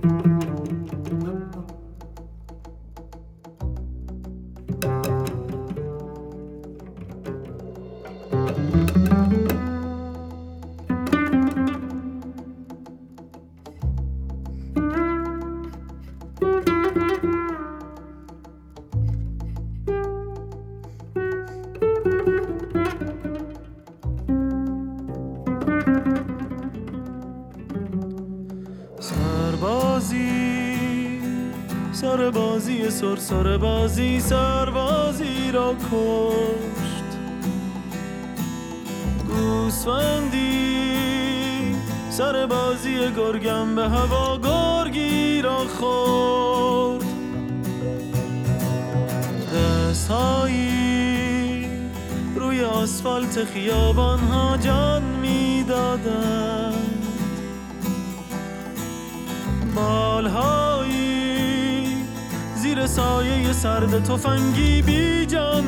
سربازی سربازی سربازی را کشت. گوسفندی سربازی گرگم به هوا گرگی را خورد. دستهایی روی آسفالت خیابان ها جان می دادند. بالهایی زیر سایه سرد تفنگی بی جان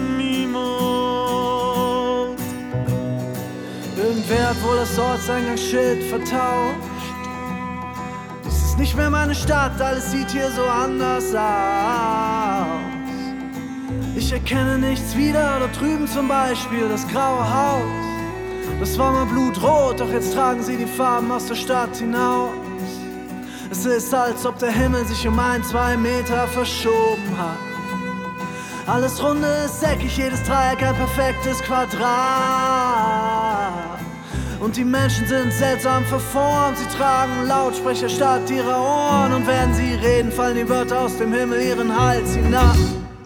می‌مرد. Irgendwer hat wohl das Ortseingangsschild vertauscht. Dies ist nicht mehr meine Stadt, alles sieht hier so anders aus. Ich erkenne nichts wieder, dort drüben zum Beispiel das graue Haus. Das war mal blutrot, doch jetzt tragen sie die Farben aus der Stadt hinaus. Es ist, als ob der Himmel sich um 1-2 Meter verschoben hat. Alles runde ist eckig, jedes Dreieck ein perfektes Quadrat. Und die Menschen sind seltsam verformt. Sie tragen Lautsprecher statt ihrer Ohren. Und während sie reden, fallen die Wörter aus dem Himmel ihren Hals hinab.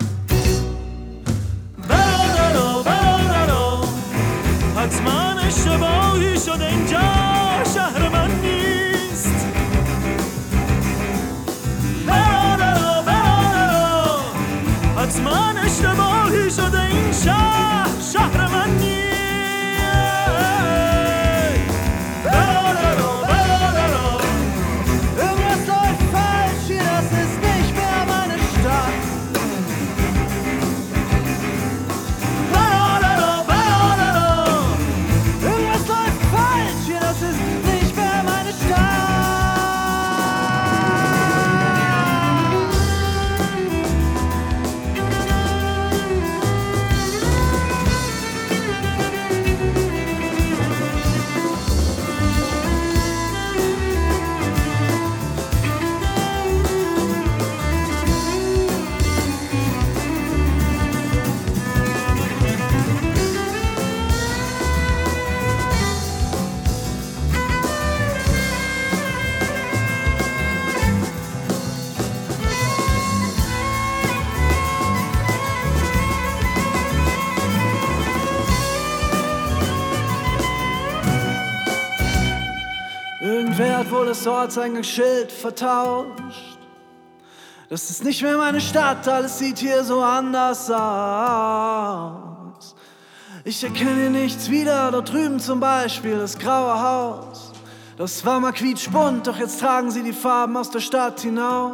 حتما اشتباهی شده اینجا شهر من نیست. حتما اشتباهی شده این شهر من نیست. Irgendwas läuft falsch hier, das ist nicht mehr meine Stadt. Irgendwas läuft falsch hier, das ist nicht mehr meine Stadt. Irgendwer hat wohl das Ortseingangsschild vertauscht. Das ist nicht mehr meine Stadt, alles sieht hier so anders aus. Ich erkenne hier nichts wieder, dort drüben zum Beispiel das graue Haus. Das war mal quietschbunt, doch jetzt tragen sie die Farben aus der Stadt hinaus.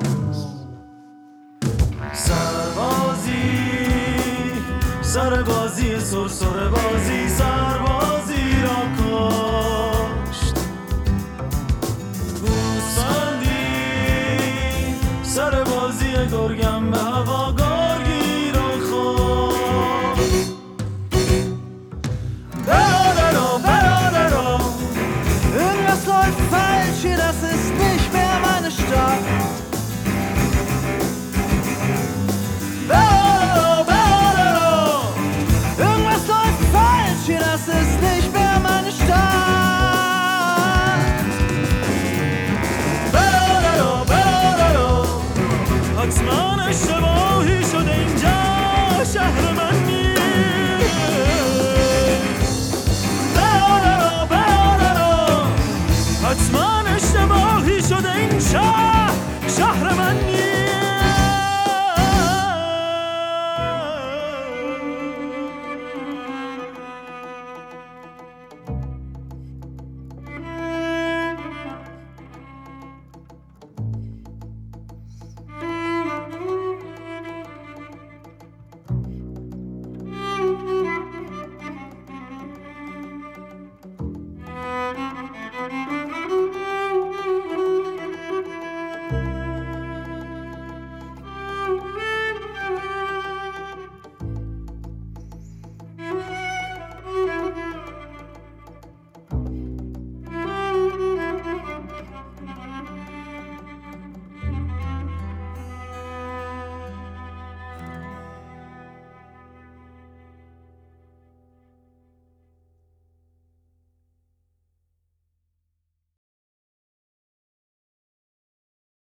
سربازی سربازی سربازی را کشت. گوسفندی سربازی گرگم به هوا گرگی را خورد. Irgendwas läuft falsch hier, das ist nicht mehr meine Stadt. Irgendwas läuft falsch hier, das ist nicht mehr meine Stadt. حتما اشتباهی شده اینجا شهر من نیست. حتما اشتباهی شده این شهر من نیست.